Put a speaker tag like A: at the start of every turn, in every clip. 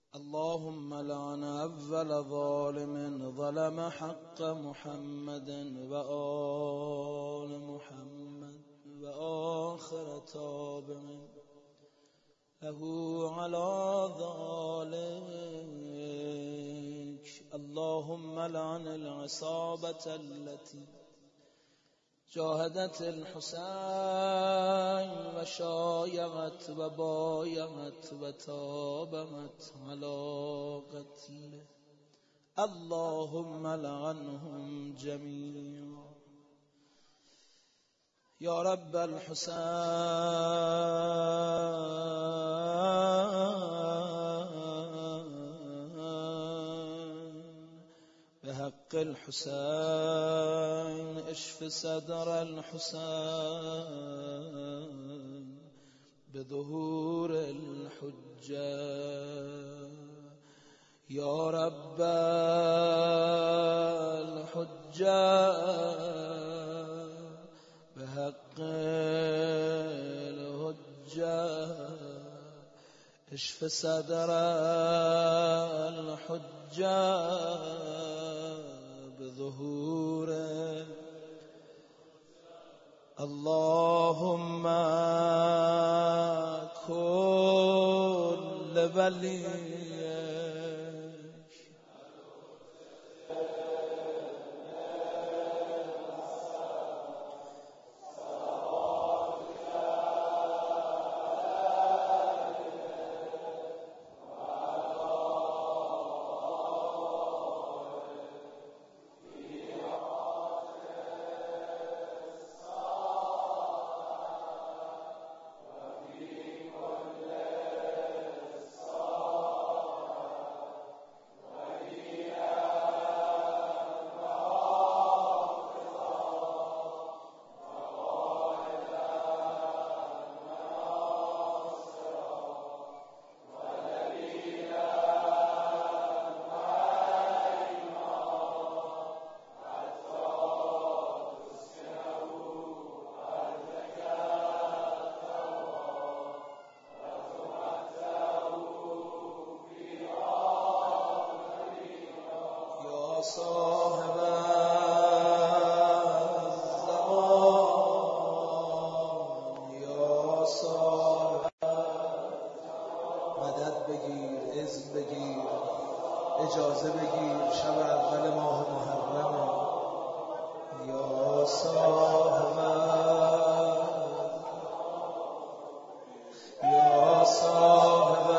A: اللهم لعن أول ظالم ظلم حق محمد وآل محمد وآخر تابع له على ذلك. اللهم لعن العصابة التي جاهدت الحسين وشايعت وبايعت وتابعت على قتله. اللهم لعنهم جميعا. يا رب الحسين بحق الحسين اشف صدر الحسين بظهور الحجة. يا رب الحجة بحق الحجة اشف صدر الحجة بظهوره. اللهم كل وليك صاحب الزمان یا صاحب مدد بگیر، اذن بگیر، اجازه بگیر. شب اول ماه محرم یا صاحب یا صاحب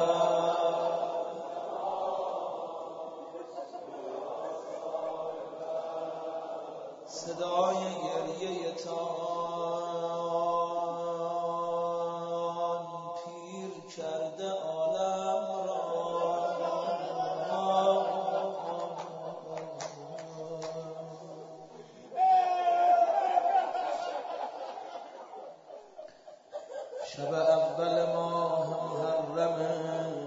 A: صدای گریه تان پیر کرده عالم را. شب اول ماه محرم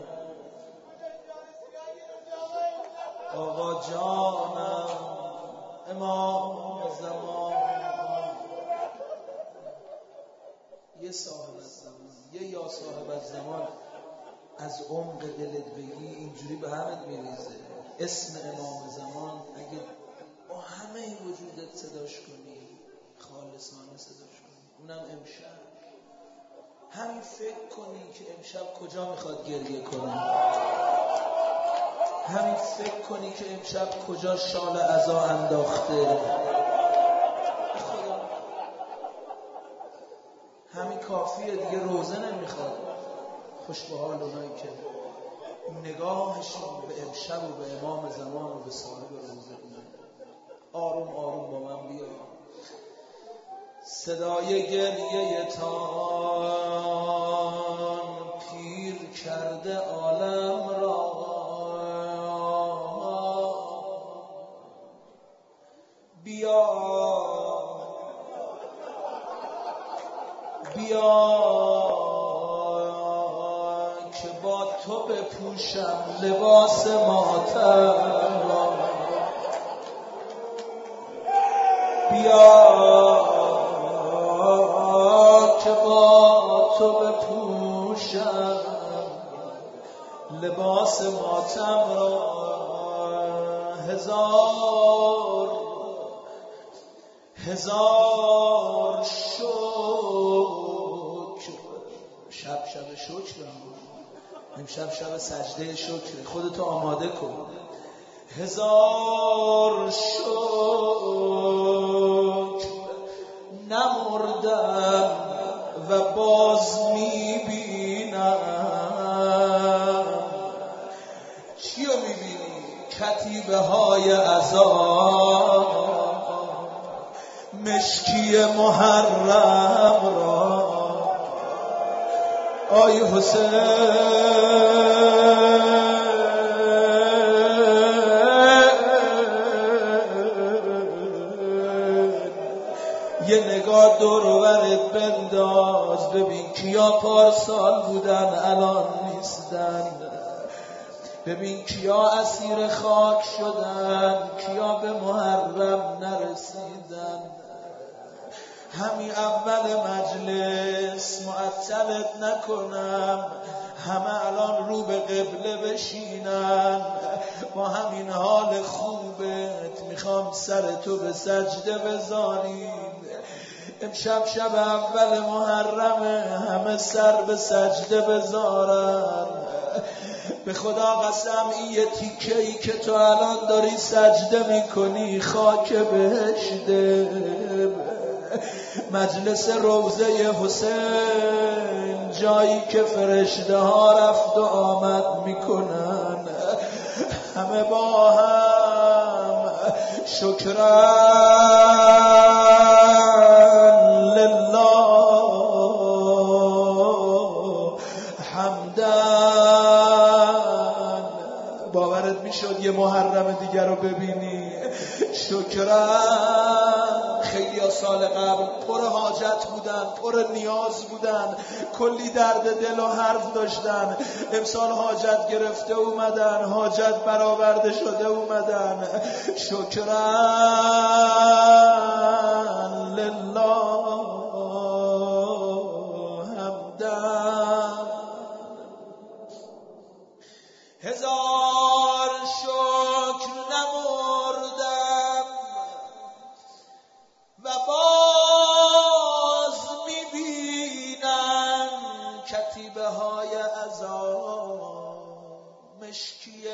A: آقا جانم امام زمان یه صاحب الزمان، یه یا صاحب الزمان از عمق دلت بگی اینجوری به همت میریزه. اسم امام زمان اگه با همه وجودت صداش کنی، خالصانه صداش کنی، اونم امشب همین فکر کنی که امشب کجا میخواد گریه کنه، همین فکر کنی که امشب کجا شال عزا انداخته. همین کافیه دیگه، روزه نمیخواد. خوش به حال اونایی که نگاهشون به امشب و به امام زمان و به صاحب روزه بودن. آروم آروم با من بیا. صدای گریه تان پیر کرده عالم را. بیا بیا که با تو بپوشم لباس ماتم را. بیا که با تو بپوشم لباس ماتم را هزار شکر. شب شکر، امشب شب سجده شکر. خودتو آماده کن. هزار شکر نمردم و باز میبینم. چیو میبینی؟ کتیبه های عذاب، مشکی محرم را. آی حسین یه نگاه دور و برت بنداز، ببین کیا پارسال بودن الان نیستن، ببین کیا اسیر خاک شدن، کیا به محرم نرسیدن. همین اول مجلس معطلت نکنم، همه الان رو به قبله بشینن، با همین حال خوبت میخوام سرتو به سجده بذاریم. امشب شب اول محرمه، همه سر به سجده بذارن. به خدا قسم این یه تیکه‌ای که تو الان داری سجده میکنی خاک بهشته، مجلس روضه حسین، جایی که فرشته ها رفت و آمد میکنن. همه با هم شکران لله حمدن. باورت میشد یه محرم دیگر رو ببینی؟ شکران. خیلی ها سال قبل پر حاجت بودن، پر نیاز بودن، کلی درد دل و حرف داشتن. امسال حاجت گرفته اومدن، حاجت برآورده شده اومدن. شکران لله حمدن. هزار شکر نمردم و باز میبینم کتیبه های عذاب، مشکی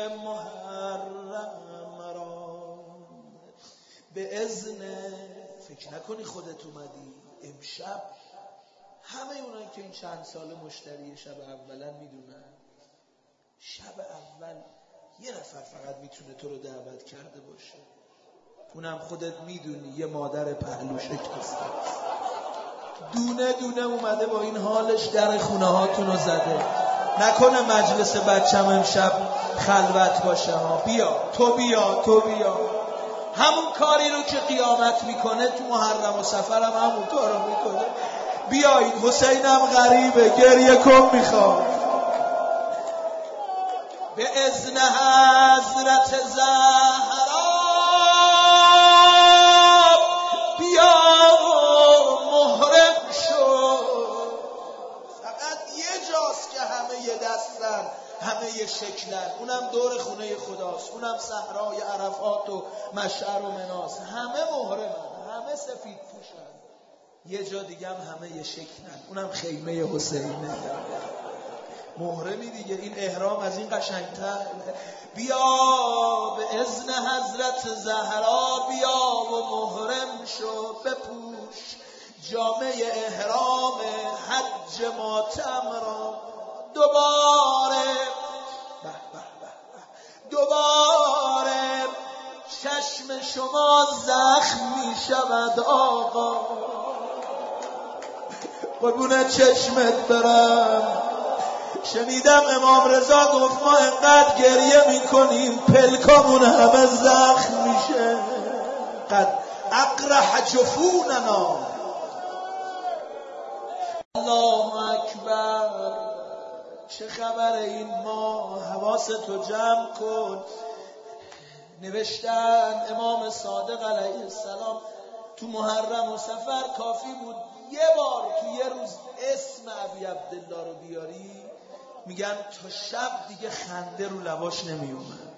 A: محرم را. به اذن فکر نکنی خودت اومدی امشب. همه اونایی که این چند سال مشتری شب اولا میدونن شب اول یه نفر فقط میتونه تو رو دعوت کرده باشه، اونم خودت میدونی، یه مادر پهلو شکسته دونه دونه اومده با این حالش در خونه هاتون رو زده. نکنه مجلس بچم امشب خلوت باشه ها. بیا تو بیا همون کاری رو که قیامت میکنه تو محرم و سفر هم همون کار رو میکنه. بیایید، حسینم غریبه، گریه کن میخواد. به اذن حضرت زهرا بیا محرم شو. فقط یه جاست که همه یه دستن، همه یه شکلن، اونم دور خونه خداست، اونم صحرای عرفات و مشعر و مناس. همه محرمن، همه سفید پوشن. یه جا دیگه هم همه یه شکلن، اونم خیمه حسینه. محرمی دیگه، این احرام از این قشنگتر. بیا به اذن حضرت زهرا بیا و محرم شو، بپوش جامه احرام حج ماتم را. دوباره چشم شما زخم می شود آقا، قربون چشمت برم. شنیدم امام رضا گفت ما انقدر گریه میکنیم پلکامون همه زخم میشه. قد اقرح جفوننا. الله اکبر. چه خبر این ما؟ حواستو جمع کن. نوشتن امام صادق علیه السلام تو محرم و سفر کافی بود یه بار تو یه روز اسم ابی عبدالله رو بیاری، میگن تا شب دیگه خنده رو لباش نمیومد.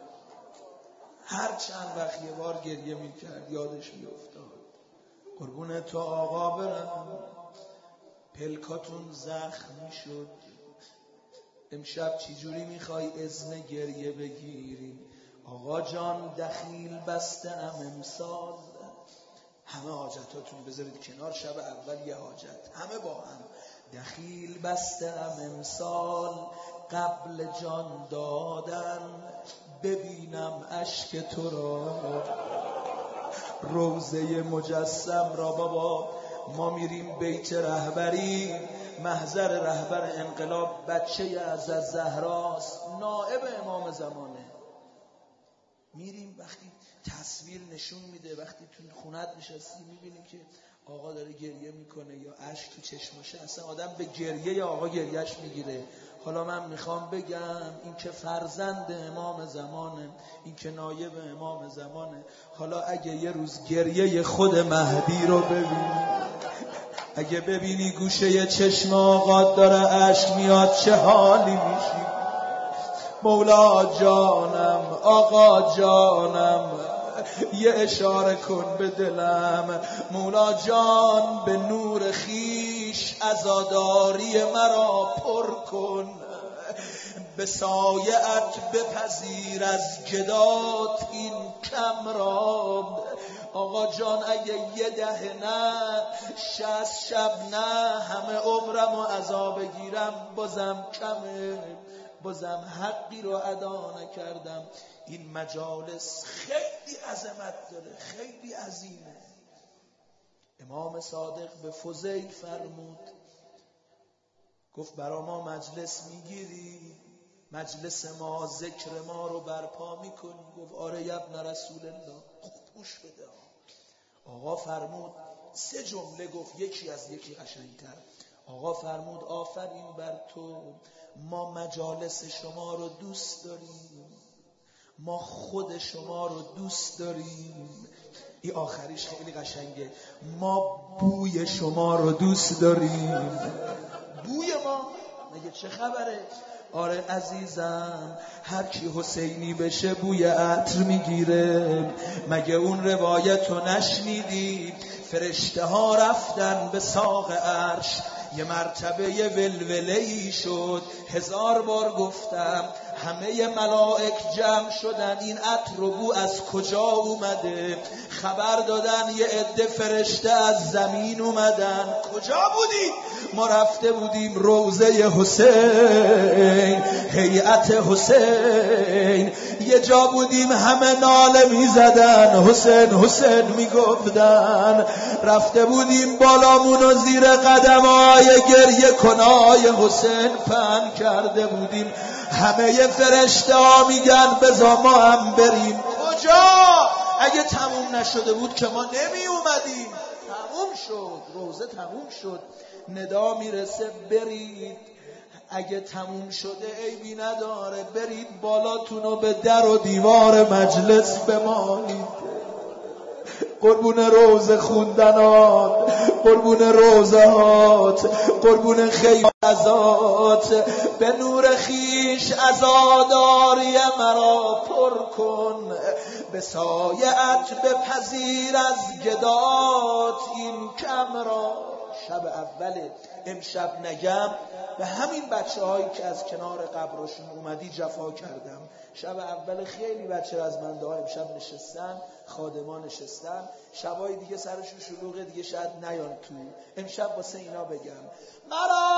A: هر چند وقت یه بار گریه میکرد یادش میافتاد. قربون تو آقا برم، پلکاتون زخمی شد، امشب چی جوری میخوای اذن گریه بگیری؟ آقا جان دخیل بستم امسال، همه حاجتاتون بذارید کنار، شب اول یه حاجت همه با هم. دخیل بستم امسال قبل جان دادن، ببینم اشک تو را روضه مجسم را. بابا ما میریم بیت رهبری، محضر رهبر انقلاب بچه از زهراست، نائب امام زمانه. میریم وقتی تصویر نشون میده، وقتی تو خونت نشستی میبینی که آقا داره گریه میکنه یا اشک تو چشماشه، اصلا آدم به گریه آقا گریهش میگیره. حالا من میخوام بگم این که فرزند امام زمانه، این که نایب امام زمانه، حالا اگه یه روز گریه خود مهدی رو ببینی، اگه ببینی گوشه چشم آقا داره اشک میاد چه حالی میشی؟ مولا جانم، آقا جانم، یه اشاره کن به دلم. مولا جان به نور خیش عزاداری مرا پر کن، به سایه‌ات بپذیر از جدات این کم را. آقا جان اگه یه دهه نه 60 شب نه همه عمرمو عذاب بگیرم بازم کمه، بازم حقی رو ادا نکردم. این مجالس خیلی عظمت داره، خیلی عظیمه. امام صادق به فضیل فرمود، گفت برا ما مجلس میگیری؟ مجلس ما ذکر ما رو برپا میکنی؟ گفت آره ابن رسول الله. خوب گوش بده. آقا فرمود 3 جمله گفت، یکی از یکی قشنگتر. آقا فرمود آفرین بر تو، ما مجالس شما رو دوست داریم، ما خود شما رو دوست داریم. این آخریش خیلی قشنگه، ما بوی شما رو دوست داریم. بوی ما مگه چه خبره؟ آره عزیزم، هر کی حسینی بشه بوی عطر میگیره. مگه اون روایتو نشنیدی؟ فرشته ها رفتن به ساق عرش، یه مرتبه یه ولوله‌ای شد. 1000 بار گفتم همه ملائک جمع شدن، این عطر و بو از کجا اومده؟ خبر دادن یه عده فرشته از زمین اومدن. کجا بودی؟ ما رفته بودیم روضه حسین، هیئت حسین. یه جا بودیم همه ناله میزدن، حسین حسین میگفتن. رفته بودیم بالامونو زیر قدمای گریه کنای حسین پهن کرده بودیم، همه فرشته ها میگن بذار ما هم بریم. کجا؟ اگه تموم نشده بود که ما نمی اومدیم. تموم شد، روزه تموم شد، ندا میرسه برید. اگه تموم شده عیبی نداره، برید بالاتونو به در و دیوار مجلس بمانید. قربون روزه خوندنات، قربون روزه هات، قربون خیل ازات، به نور خیش عزاداری مرا پر کن، به سایه‌ات بپذیر از گدات این کم را. شب اوله، امشب نگم به همین بچه‌هایی که از کنار قبرشون اومدی جفا کردم. شب اول خیلی بچه از منده ها امشب نشستن، خادمان نشستن، شبای دیگه سرشون شلوغه دیگه شاید نیان تو. امشب واسه اینا بگم مرا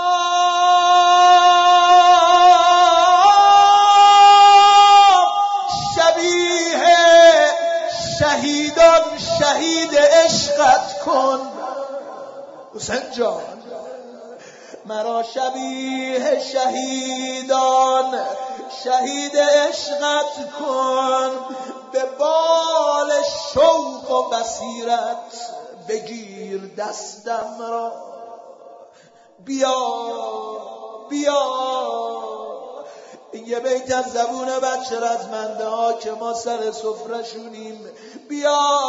A: شبیه شهیدان شهید عشقت کن حسین جان، مرا شبیه شهیدان شهید عشقت کن، به بال شوق و بصیرت بگیر دستم را. بیا بیا، این یه بیت از زبون بچه رزمنده ها که ما سر سفرشونیم. بیا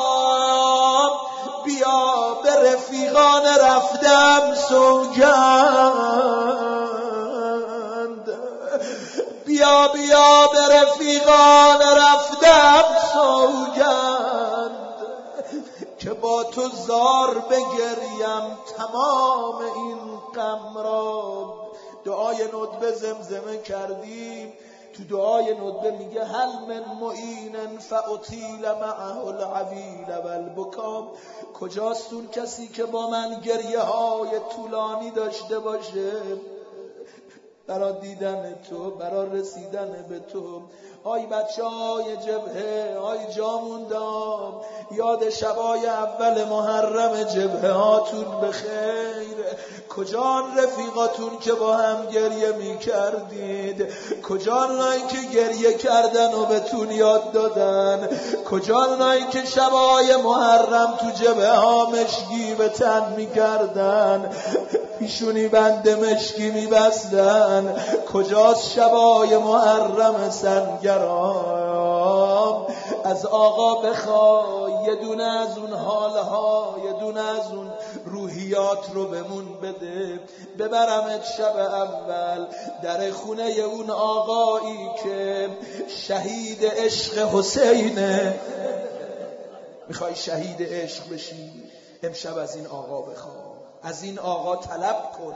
A: بیا، به رفیقان رفتم سوگند، بیا بیا به رفیقان رفتم سوگند که با تو زار بگریم تمام این غم را. دعای ندبه زمزمه کردیم. تو دعای ندبه میگه هل من معین فاطیل معه العویل والبکا. کجاست اون کسی که با من گریه های طولانی داشته باشه برای دیدن تو، برای رسیدن به تو. آی بچه های جبهه، آی جاموندام، یاد شبای اول محرم جبهه هاتون بخیر. کجان رفیقاتون که با هم گریه می کردید؟ کجان اونایی که گریه کردن و بهتون یاد دادن؟ کجان اونایی که شبای محرم تو جبهه ها مشکی به تن می کردن، پیشونی بند مشکی می بستن؟ کجاست شبای محرم سنگرام؟ از آقا بخوای یه دونه از اون حالها، یه دونه از اون روحیات رو بمون بده. ببرمت شب اول در خونه اون آقایی که شهید عشق حسینه. میخوای شهید عشق بشی؟ امشب از این آقا بخوای، از این آقا طلب کن.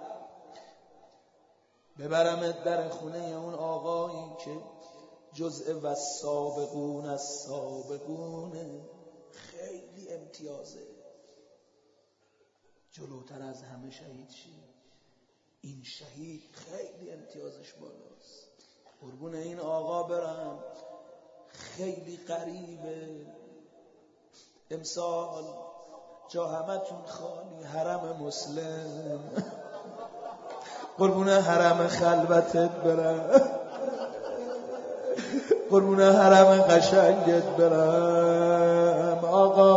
A: ببرمت در خونه اون آقایی که جزء و سابقون از سابقونه. خیلی امتیازه، جلوتر از همه شهید شی. این شهید خیلی امتیازش بالاست. قربون این آقا برم. خیلی قریبه. امسال جا همتون خالی حرم مسلم. قربون حرم خلوتت برم، قربون حرم قشنگت برم.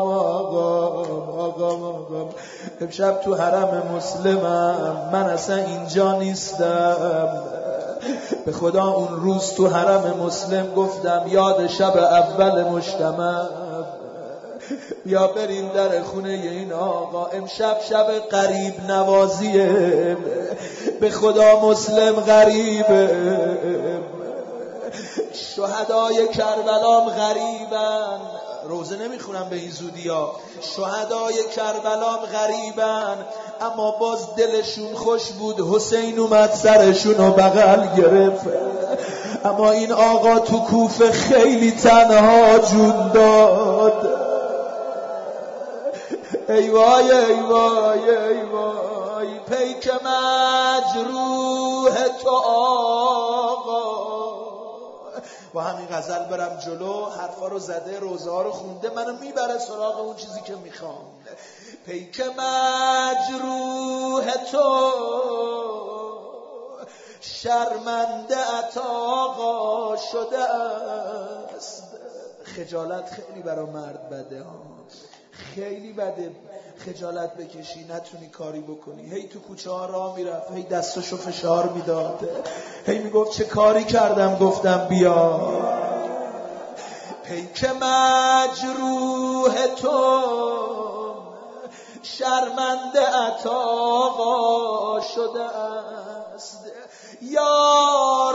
A: آقام امشب تو حرم مسلمم. من اصلا اینجا نیستم. به خدا اون روز تو حرم مسلم گفتم یاد شب اول مجتمع، یا بریم در خونه این آقا. امشب شب قریب نوازیه. به خدا مسلم غریبه. شهدای کربلام غریبن. روزه نمیخونم به این زودی ها. شهدای کربلام غریبن، اما باز دلشون خوش بود. حسین اومد سرشون رو بغل گرفت. اما این آقا تو کوفه خیلی تنها جون داد. ای وای ای وای ای وای، پیک مجروح تو آقا. با همین غزل برم جلو. حرفا رو زده، روزه ها رو خونده، منو میبره سراغ اون چیزی که میخوام. پیک مجروح تو شرمنده ات آقا شده است. خجالت خیلی برای مرد بده ها، خیلی بده. خجالت بکشی، نتونی کاری بکنی. هی تو کوچه ها راه میرفت، هی دستشو فشار میداد، هی میگفت چه کاری کردم گفتم بیا. پیک مجروح تو شرمنده ات آقا شده است. یار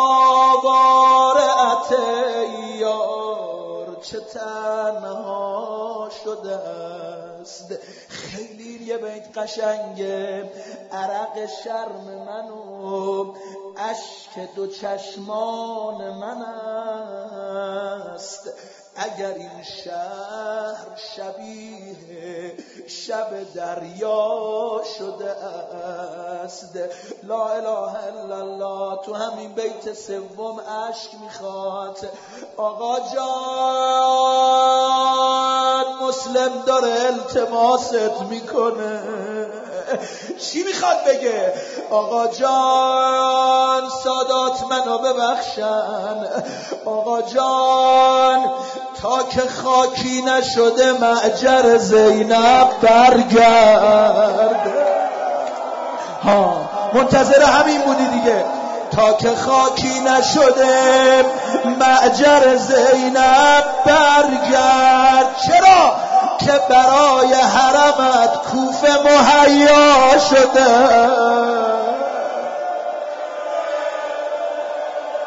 A: آواره ات یار چه تنها شده است. خیلی یه بیت قشنگه. عرق شرم منو اشک دو چشمان من است. اگر این شهر شبیه شب دریا شده است. لا اله الا الله. تو همین بیت سوم اشک میخواد. آقا جان مسلم داره التماست میکنه. چی میخواد بگه؟ آقا جان سادات منو ببخشن. آقا جان تا که خاکی نشده معجر زینب برگرد. ها منتظر همین بودی دیگه. تا که خاکی نشده معجر زینب برگرد. چرا؟ که برای حرمت کوفه مهیا شده.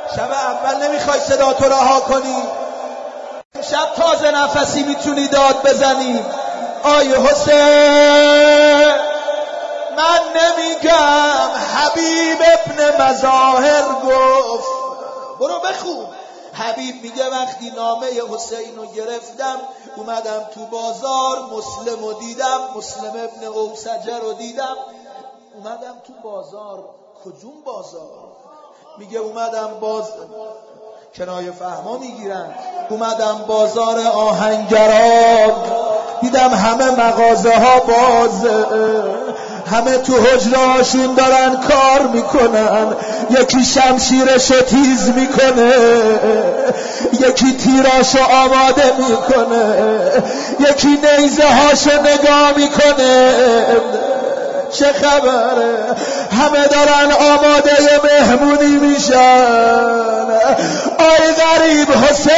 A: شب اول نمیخوای صدا تو رها کنی، شب تازه نفسی میتونی داد بزنی. آی حسین من نمیگم، حبیب ابن مظاهر گفت، برو بخون. حبیب میگه وقتی نامه حسین رو گرفتم اومدم تو بازار، مسلم رو دیدم، مسلم ابن اوسجه رو دیدم، اومدم تو بازار. کدوم بازار؟ میگه اومدم کنایه فهما میگیرن، اومدم بازار آهنگران، دیدم همه مغازه ها بازه، همه تو حجرهاشون دارن کار میکنن، یکی شمشیرشو تیز میکنه، یکی تیراشو آماده میکنه، یکی نیزه هاشو نگاه میکنه. چه خبره؟ همه دارن آماده مهمونی میشن. آی غریب حسین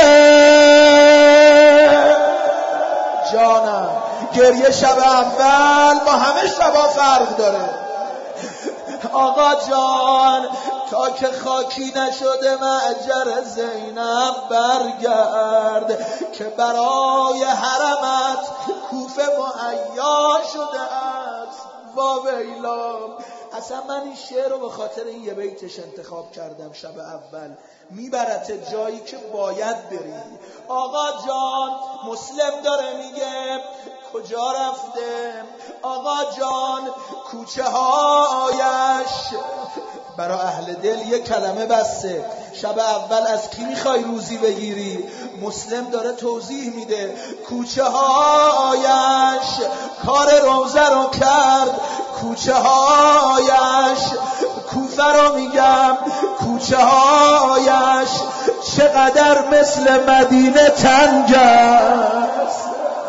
A: جانم، گریه شب اول با همه شبا فرق داره. آقا جان تا که خاکی نشده معجر زینب برگرد، که برای حرمت کوفه مهیا شده است. واویلا، اصلا من این شعر رو به خاطر این یه بیتش انتخاب کردم. شب اول میبرت جایی که باید بری. آقا جان مسلم داره میگه کجا رفته؟ آقا جان کوچه هایش برای اهل دل یک کلمه بسته. شب اول از کی میخوای روزی بگیری؟ مسلم داره توضیح میده کوچه هایش کار روزه رو کرد، کوچه هایش کوفه رو میگم، کوچه هایش چقدر مثل مدینه تنگ است.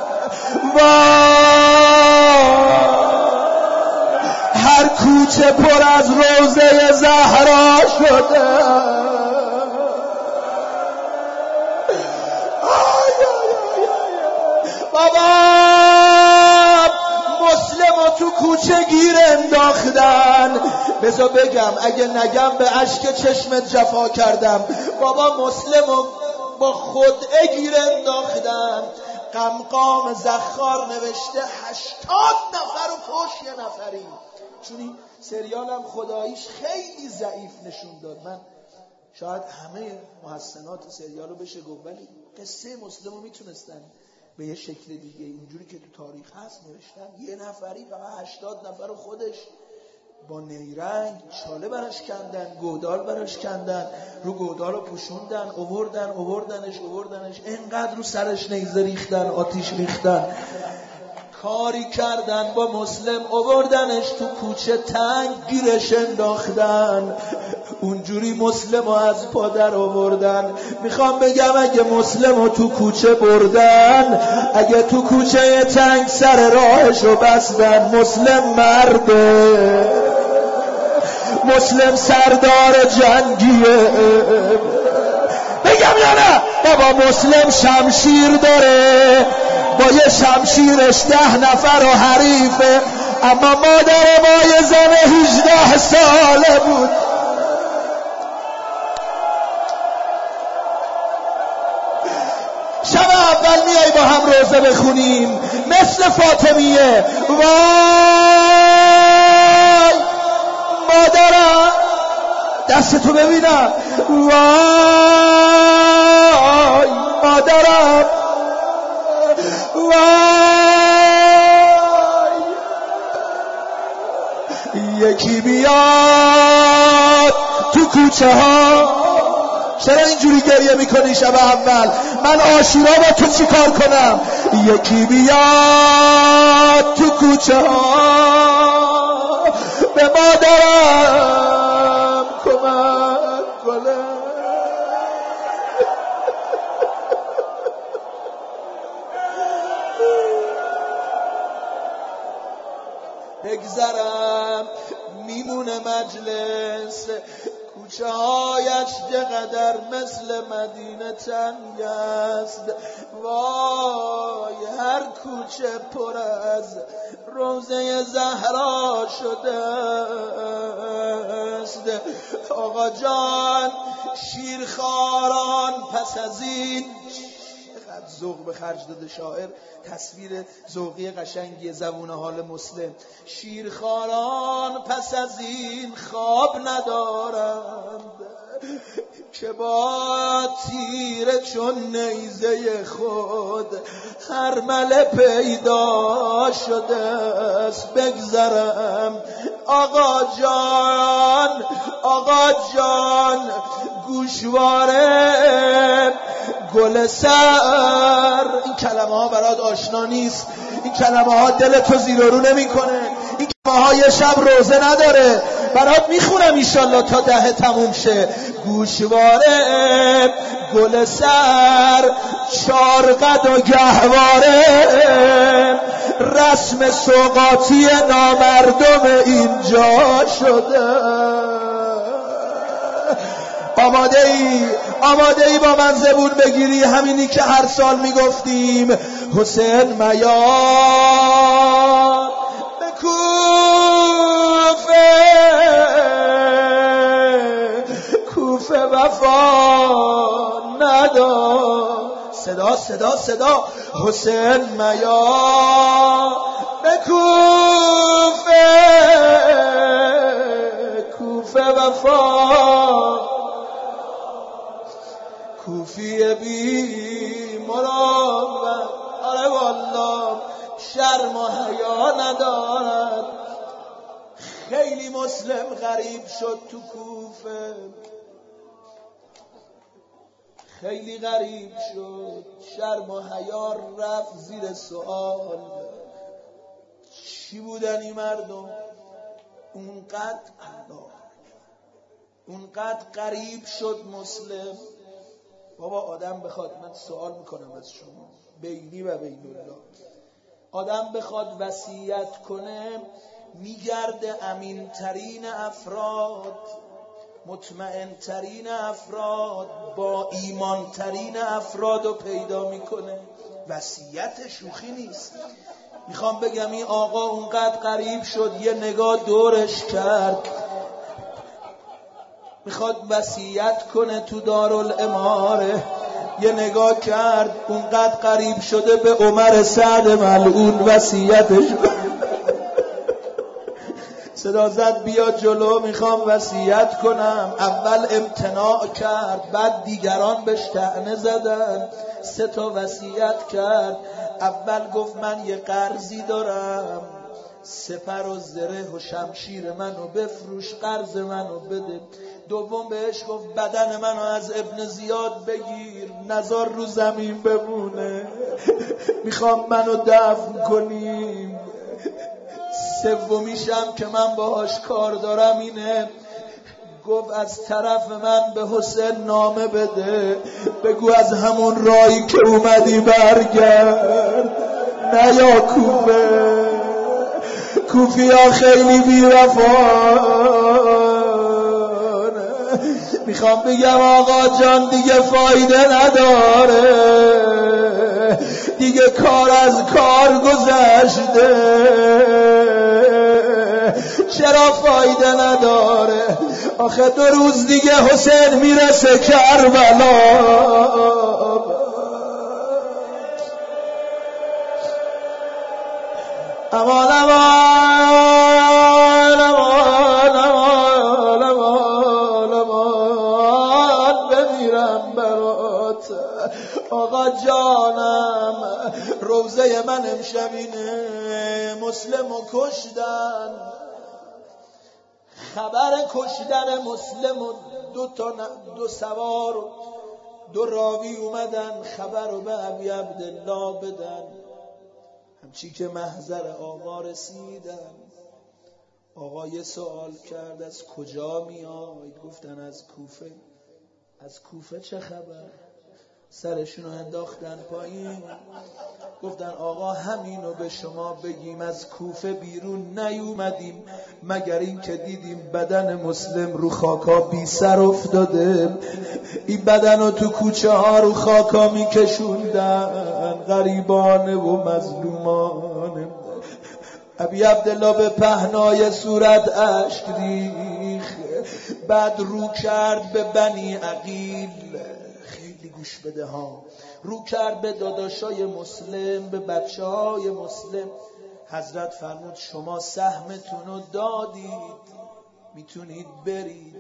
A: هر کوچه پر از روضه زهرا شده. بابا مسلمو تو کوچه گیر انداختن. بذار بگم، اگه نگم به اشک چشمت جفا کردم. بابا مسلمو با خدعه گیر انداختن. قمقام زخار نوشته 80 نفر و کش یه نفری. چون این سریالم خداییش خیلی ضعیف نشون داد. من شاید همه محسنات سریالو بشه گفت، ولی قصه مسلمو میتونستن به یه شکل دیگه اینجوری که تو تاریخ هست نوشتن. یه نفری فقط 80 نفر رو خودش با نیرنگ چاله براش کندن، گودال براش کندن، رو گودال رو پوشوندن، اووردنش اینقدر رو سرش نیزه ریختن، آتیش ریختن، کاری کردن با مسلم، اووردنش تو کوچه تنگ گیرش انداختن، اونجوری مسلم رو از پادر آوردن. میخوام بگم اگه مسلم رو تو کوچه بردن، اگه تو کوچه تنگ سر راهش رو بستن، مسلم مرده، مسلم سردار جنگیه. بگم یا نه؟ بابا مسلم شمشیر داره، با یه شمشیرش 10 نفر و حریفه. اما مادر ما یه زن 18 ساله بود. شب اول میای با هم روزه بخونیم مثل فاطمیه. وای مادرم، دستتو ببینم. وای مادرم، وای یکی بیاد تو کوچه ها. چرا اینجوری گریه میکنی شب اول؟ من عاشورا با تو چی کار کنم؟ یکی بیاد تو کوچه ها به مادرم کمک کنه. بگذرم میمونه مجلس، کوچه هایش چقدر مثل مدینه تنگ است. وای هر کوچه پر از روضه زهرا شده است. آقا جان شیرخواران پس از این، چقدر ذوق به خرج داده شاعر، تصویر ذوقی قشنگی زبون حال مسلم. شیرخواران پس از این خواب ندارند که با تیر چون نیزه خود هر مله پیدا شده است. بگذرم آقا جان، آقا جان گوشواره گل سر. این کلمه ها برات آشنا نیست، این کلمه ها دلتو زیر و رو نمی کنه، این کلمه ها یه شب روزه نداره. برات میخونم ایشالله تا 10 تموم شه. گوشواره گل سر 4 قد و گهواره، رسم سوغاتی نامردم اینجا شده. آماده ای با من زبون بگیری؟ همینی که هر سال میگفتیم حسین میاد به کوفه وفا ندار. صدا صدا صدا. حسین میاد به کوفه وفا. کوفی بی مراقب، آره والله شرم و حیا ندارد. خیلی مسلم غریب شد تو کوفه، خیلی غریب شد، شرم و حیا رفت زیر سوال. چی بودن این مردم؟ اونقدر غریب شد مسلم. بابا آدم بخواد، من سوال میکنم از شما بینی و بین الله، آدم بخواد وصیت کنه میگرده امین ترین افراد، مطمئن ترین افراد، با ایمان ترین افراد رو پیدا میکنه. وصیت شوخی نیست. میخوام بگم این آقا اونقدر غریب شد، یه نگاه دورش کرد، میخواد وصیت کنه تو دارالاماره، یه نگاه کرد اونقدر قریب شده به عمر سعد ملعون وصیتش صدا زد بیا جلو میخوام وصیت کنم. اول امتناع کرد، بعد دیگران بهش طعنه زدن، 3 وصیت کرد. اول گفت من یه قرضی دارم، سپر و زره و شمشیر منو بفروش، قرض منو بده. دوم بهش گفت بدن منو از ابن زیاد بگیر، نذار رو زمین بمونه، میخوام منو دفن کنیم. سومیشم که من باهاش کار دارم اینه، گفت از طرف من به حسین نامه بده، بگو از همون راهی که اومدی برگرد، نه یا کوفیا خیلی بی‌وفا. میخوام بگم آقا جان دیگه فایده نداره، دیگه کار از کار گذشته. چرا فایده نداره؟ آخه 2 روز دیگه حسین میرسه کربلا. امان امان امان امان امان امان بمیرم برات آقا جانم. روزه من امشب اینه، مسلمو کشتن. خبر کشتن مسلم و 2 سوار و 2 راوی اومدن خبر رو به ابی عبدالله بدن. همچی که محضر آقا رسیدن، آقا یه سوال کرد از کجا میای؟ گفتن از کوفه. از کوفه چه خبر؟ سرشون رو انداختن پایین، گفتن آقا همینو به شما بگیم، از کوفه بیرون نیومدیم مگر این که دیدیم بدن مسلم رو خاکا بی سر افتاده، این بدن رو تو کوچه ها رو خاکا میکشوندن، غریبانه و مظلومانه. ابی عبدالله به پهنای صورت اشک ریخت، بعد رو کرد به بنی عقیل، خیلی گوش بده ها، رو کرد به داداشای مسلم، به بچه های مسلم. حضرت فرمود شما سهمتون رو دادید، میتونید برید.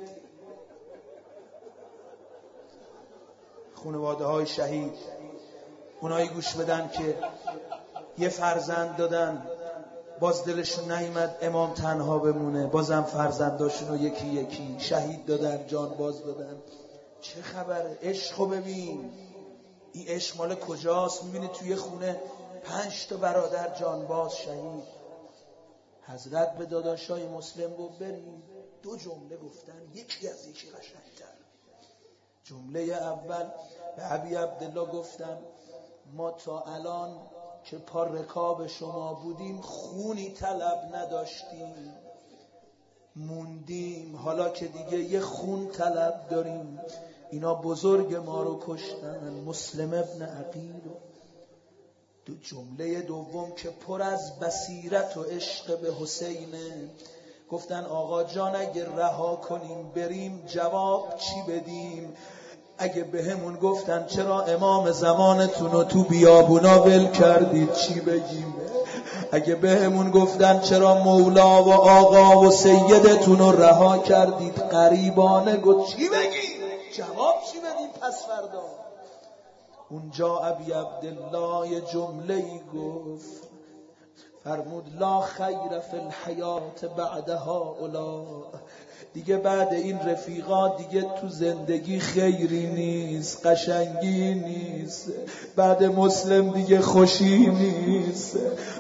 A: خانواده های شهید، اونایی گوش بدن که یه فرزند دادن باز دلشون نیامد امام تنها بمونه، بازم فرزنداشون رو یکی یکی شهید دادن، جان باز دادن. چه خبره؟ عشقو ببین، این عشق مال کجاست؟ میبینی توی خونه 5 تا برادر جان باز شهید. حضرت به داداشای مسلم گفت بریم. 2 جمله گفتن، یکی از یکی قشنگ‌تر. جمله اول به ابی عبدالله گفتم ما تا الان که پا رکاب شما بودیم خونی طلب نداشتیم، موندیم، حالا که دیگه یه خون طلب داریم. اینا بزرگ ما رو کشتن، مسلم ابن عقیل. دو جمله دوم که پر از بصیرت و عشق به حسینه، گفتن آقا جان اگه رها کنیم بریم جواب چی بدیم؟ اگه به همون گفتن چرا امام زمانتون رو تو بیابونا ول کردید چی بگیم؟ اگه به همون گفتن چرا مولا و آقا و سیدتون رو رها کردید غریبانه گفت چی بگیم؟ جواب چی بدیم پس فردا؟ اونجا ابی عبدالله یه جمله‌ای گفت، فرمود لا خیر فی الحیات بعدها اولا، دیگه بعد این رفیقات دیگه تو زندگی خیری نیست، قشنگی نیست، بعد مسلم دیگه خوشی نیست.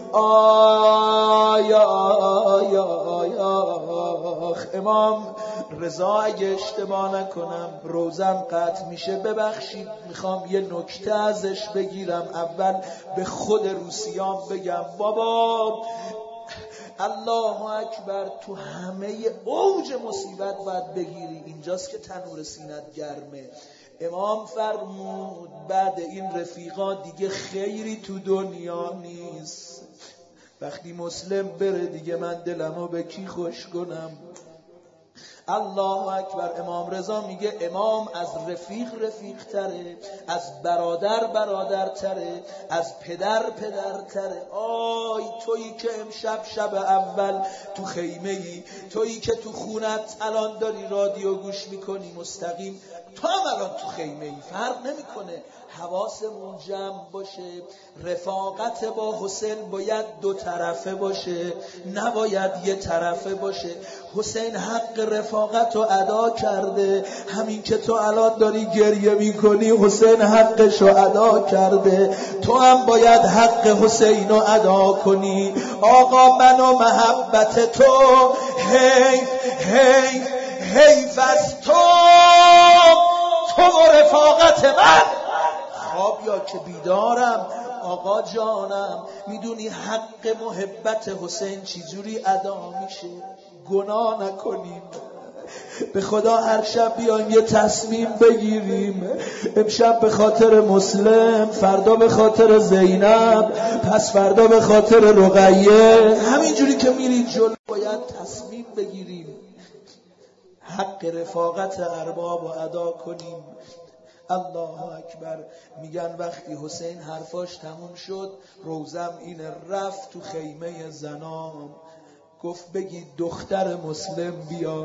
A: آیا امام رضا اگه اشتباه نکنم روزم قطع میشه، ببخشید میخوام یه نکته ازش بگیرم. اول به خود روسیان بگم بابا الله اکبر، تو همه اوج مصیبت باید بگیری، اینجاست که تنور سینت گرمه. امام فرمود بعد این رفیقا دیگه خیری تو دنیا نیست، وقتی مسلم بره دیگه من دلمو به کی خوش کنم؟ الله اکبر. امام رضا میگه امام از رفیق تره، از برادر برادرتره، از پدر پدرتره. آی تویی که امشب شب اول تو خیمه ای، تویی که تو خونت الان داری رادیو گوش میکنی مستقیم، تو هم الان تو خیمه ای، فرق نمیکنه. حواسمون جمع باشه، رفاقت با حسین باید 2 طرفه باشه، نباید یه طرفه باشه. حسین حق رفاقت رو ادا کرده، همین که تو الان داری گریه میکنی حسین حقش رو ادا کرده، تو هم باید حق حسین رو ادا کنی. آقا من و محبت تو، حیف از تو و رفاقت من. خواب یا که بیدارم آقا جانم، میدونی حق محبت حسین چجوری ادا میشه؟ گناه نکنیم. به خدا هر شب بیایم یه تصمیم بگیریم، امشب به خاطر مسلم، فردا به خاطر زینب، پس فردا به خاطر رقیه، همینجوری که میری جلو باید تصمیم بگیریم حق رفاقت ارباب رو ادا کنیم. الله اکبر. میگن وقتی حسین حرفاش تموم شد، روزم اینه، رفت تو خیمه زنام، گفت بگید دختر مسلم بیا.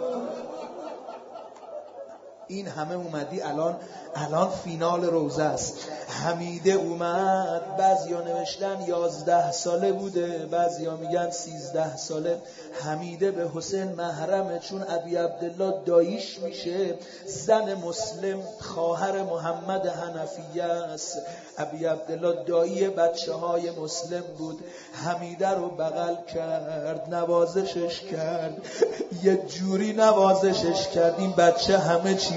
A: این همه اومدی، الان فینال روزه است. حمیده اومد، بعضیا نوشتن 11 ساله بوده، بعضیا میگن 13 ساله. حمیده به حسین محرمه، چون ابی عبدالله داییش میشه، زن مسلم خواهر محمد حنفیه است. ابی عبدالله دایی بچه های مسلم بود. حمیده رو بغل کرد، نوازشش کرد، یه جوری نوازشش کرد این بچه همه چی